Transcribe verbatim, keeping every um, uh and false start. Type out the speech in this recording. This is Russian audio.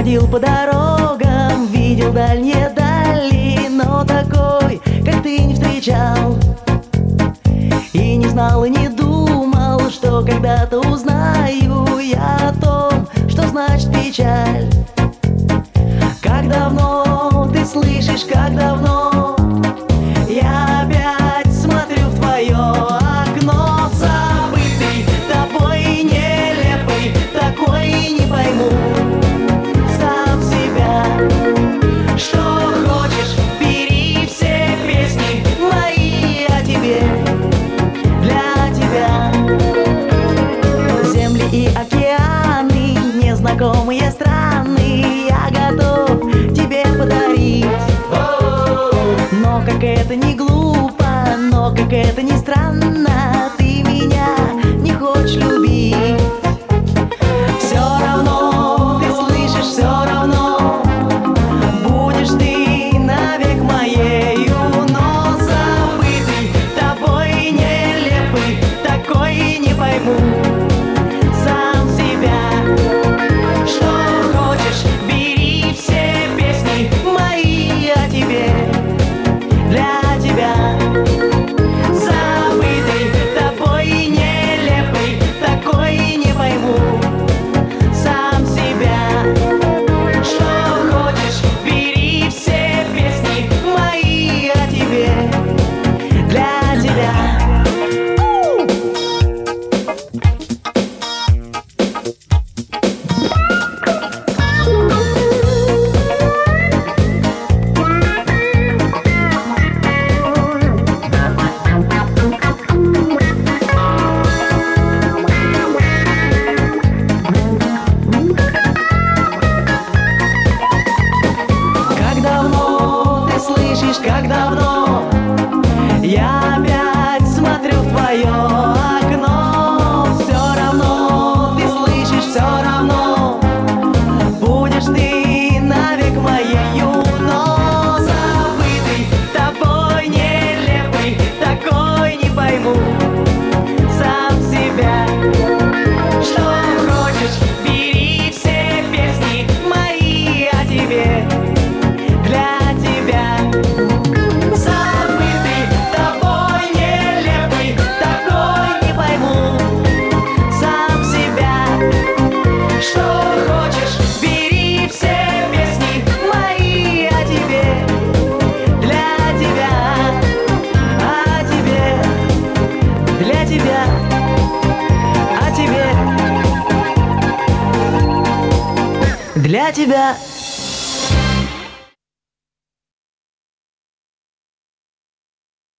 Ходил по дорогам, видел дальние дали, но такой, как ты, не встречал. И не знал, и не думал, что когда-то узнаю я о том, что значит печаль. Как давно, ты слышишь, как давно я опять смотрю в твое окно, забытый тобой, нелепый, такой не пойму сам себя. Что хочешь, бери все песни мои о тебе, для тебя. Земли и океаны, незнакомые страны я готов тебе подарить. Но как это не глупо, но как это не странно, ты меня не хочешь любить. Все равно, ты слышишь, все равно будешь ты навек моею, но забытый тобой, нелепый, такой не пойму сам себя. Что хочешь, бери все песни мои о тебе, для тебя. Забытый тобой, нелепый, такой не пойму сам себя. Что хочешь, бери все песни мои о тебе, для тебя. Как давно я опять смотрю в твое окно. Все равно, ты слышишь, все равно будешь ты навек моею, но забытый тобой, нелепый, такой не пойму сам себя. Что хочешь, бери все песни мои о тебе, для тебя. Для тебя.